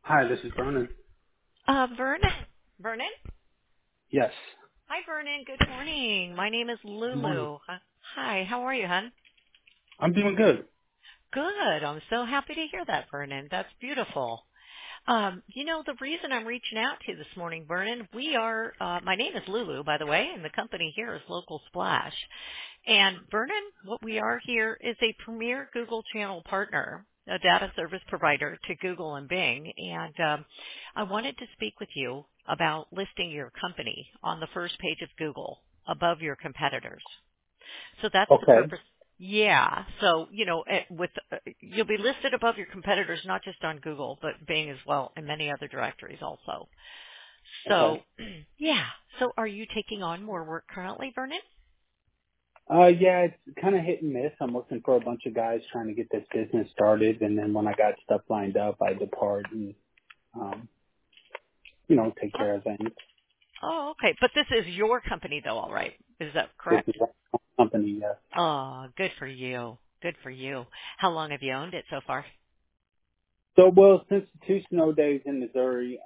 Hi, this is Vernon. Vernon. Vernon? Yes. Hi, Vernon. Good morning. My name is Good morning. Lulu. Hi, how are you, hon? I'm doing good. Good. I'm so happy to hear that, Vernon. That's beautiful. The reason I'm reaching out to you this morning, Vernon, my name is Lulu, by the way, and the company here is Local Splash. And Vernon, what we are here is a premier Google channel partner, a data service provider to Google and Bing. And I wanted to speak with you about listing your company on the first page of Google above your competitors. So that's the Okay. purpose. Yeah. So, you'll be listed above your competitors, not just on Google, but Bing as well, and many other directories also. So, Okay. yeah. So are you taking on more work currently, Vernon? Yeah, it's kind of hit and miss. I'm looking for a bunch of guys trying to get this business started, and then when I got stuff lined up, I depart and, um, take Oh, care of things. oh, okay. But this is your company though, all right. Is that This correct? is a company, yes. Oh, good for you. Good for you. How long have you owned it so far? So, well, since the 2 snow days in Missouri,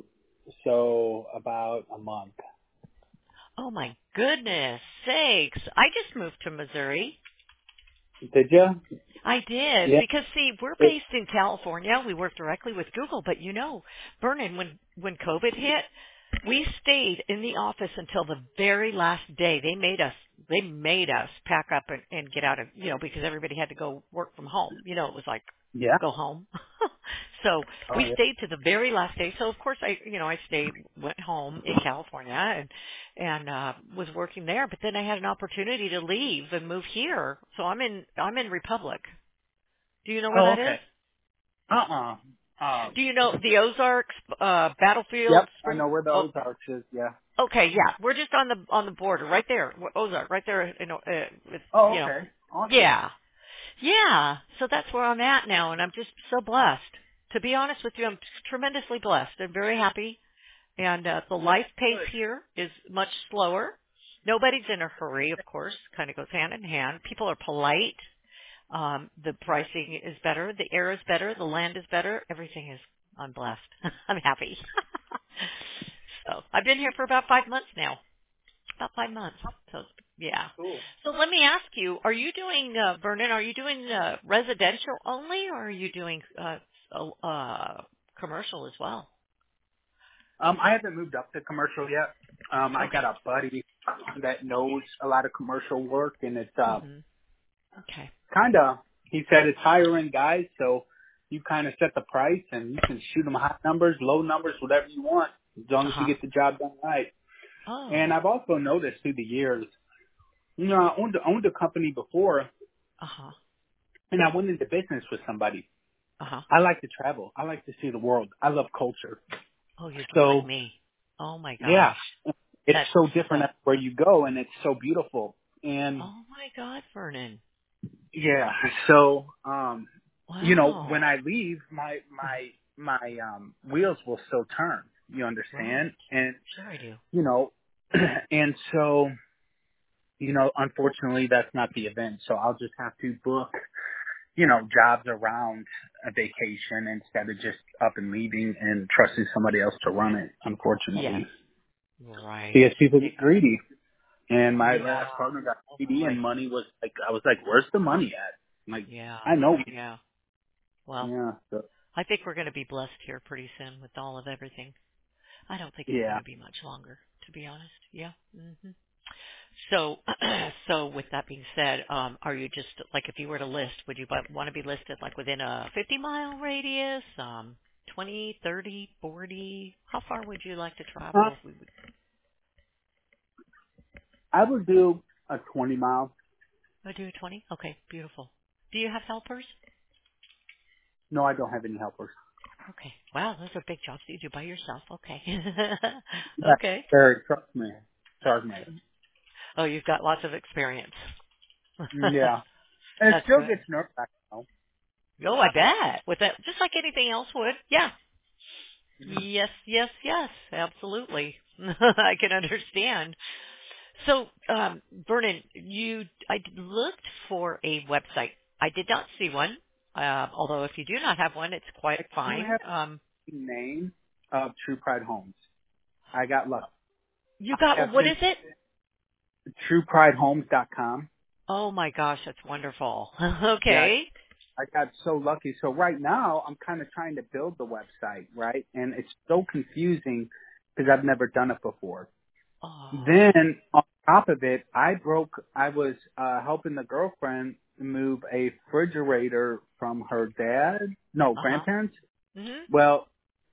so about a month. Oh my goodness sakes. I just moved to Missouri. Did you? I did Yeah. because see, we're based in California. We work directly with Google, but Vernon, when COVID hit, we stayed in the office until the very last day. They made us pack up and get out of, because everybody had to go work from home. It was like Yeah. go home. So Oh, we yeah. stayed to the very last day. So of course I stayed, went home in California and was working there, but then I had an opportunity to leave and move here. So I'm in Republic. Do you know where Oh, that is? okay. Uh-uh. Do you know the Ozarks, Battlefield, Yep. I Spring? know where the Oh, Ozarks is. Yeah. okay, yeah. We're just on the border, right there. Ozark, right there. With, Oh, okay. Awesome. yeah, yeah. So that's where I'm at now, and I'm just so blessed. To be honest with you, I'm tremendously blessed and very happy. And the life pace Good. here is much slower. Nobody's in a hurry, of course. Kind of goes hand in hand. People are polite. The pricing is better. The air is better. The land is better. Everything is. I'm blessed. I'm happy. So I've been here for about 5 months now. About 5 months. So yeah. Cool. So let me ask you: are you doing, Vernon? Are you doing residential only, or are you doing commercial as well? I haven't moved up to commercial yet. I got Okay. a buddy that knows a lot of commercial work, and it's Mhm. Okay. kind of. He said it's hiring guys, so you kind of set the price, and you can shoot them high numbers, low numbers, whatever you want, as long Uh as you huh. get the job done right. And Oh. I've also noticed through the years, I owned a company before, Uh huh. and I went into business with somebody. Uh huh. I like to travel. I like to see the world. I love culture. Oh, you're just like So me. Oh my yeah, gosh. it's That's so different so. where you go, and it's so beautiful. And Oh my God, Vernon. yeah, so when Wow. I leave, my wheels will still turn. You Right. understand? And Sure I do. you know, and so unfortunately, that's not the event. So I'll just have to book jobs around a vacation instead of just up and leaving and trusting somebody else to run it. Yes. Unfortunately, Right. because people get greedy. And my Yeah. last partner got Oh greedy, boy. and money was like, I was like, where's the money at? I'm like, Yeah. I know. Yeah. Well, Yeah. So, I think we're going to be blessed here pretty soon with all of everything. I don't think it's going yeah. to be much longer, to be honest. Yeah. So, so with that being said, are you just like if you were to list, would you want to be listed like within a 50-mile radius, 20, 30, 40? How far would you like to Uh, travel if we would I would do a 20 mile. do a 20? Okay, beautiful. Do you have helpers? No, I don't have any helpers. Okay. Wow, those are big jobs that you do by yourself. Okay. Yeah. Okay. Very, trust me. Trust me. Oh, you've got lots of experience. Yeah. And it That's still good. gets nerve wracking. Oh, I bet. With that, just like anything else would. Yeah. Yes, yes, yes, absolutely. I can understand. So, Vernon, I looked for a website. I did not see one. Although if you do not have one, it's quite I do fine. have name of True Pride Homes. I got lucky. You got, what is it? TruePrideHomes.com. Oh my gosh, that's wonderful. Yeah, Okay. I got so lucky. So right now I'm kind of trying to build the website, right? And it's so confusing because I've never done it before. Oh. Then on top of it, I was helping the girlfriend move a refrigerator from her Uh-huh. grandparents. Mhm. Well,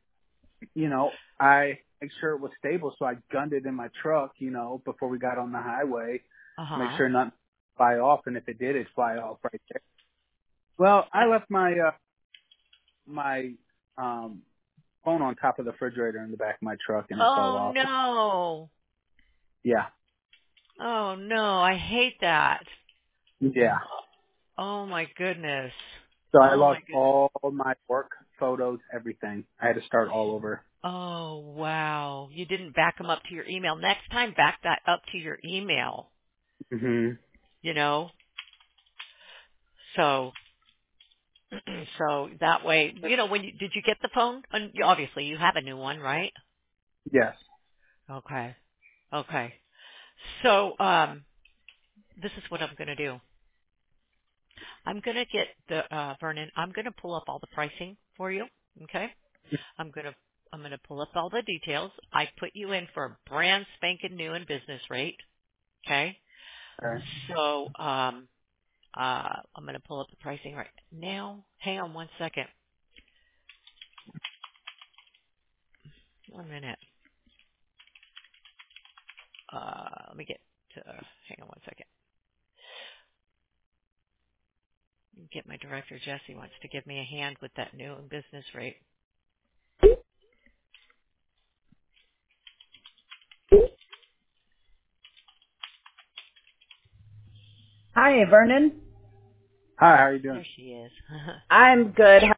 I make sure it was stable, so I gunned it in my truck, before we got on the highway, make Uh-huh. sure nothing fly off, and if it did, it'd fly off right there. Well, I left my phone on top of the refrigerator in the back of my truck, and it fell Oh off. no. Yeah, Oh no, I hate that. yeah. Oh my goodness. So I Oh my lost goodness. all my work photos, everything. I had to start all over. Oh wow. You didn't back them up to your email. Next time, back that up to your email, Hmm. you know? So, so that way, did you get the phone? Obviously you have a new one, right? Yes. Okay. Okay. So, this is what I'm going to do. I'm going to get Vernon, I'm going to pull up all the pricing for you. Okay. I'm going to, I'm going to pull up all the details. I put you in for a brand spanking new and business rate. Okay. Okay. So, I'm going to pull up the pricing right now. Hang on one second. One minute. Let me get to, hang on one second. Get my director, Jesse, wants to give me a hand with that new and business rate. Hi, Vernon. Hi, how are you doing? There she is. I'm good.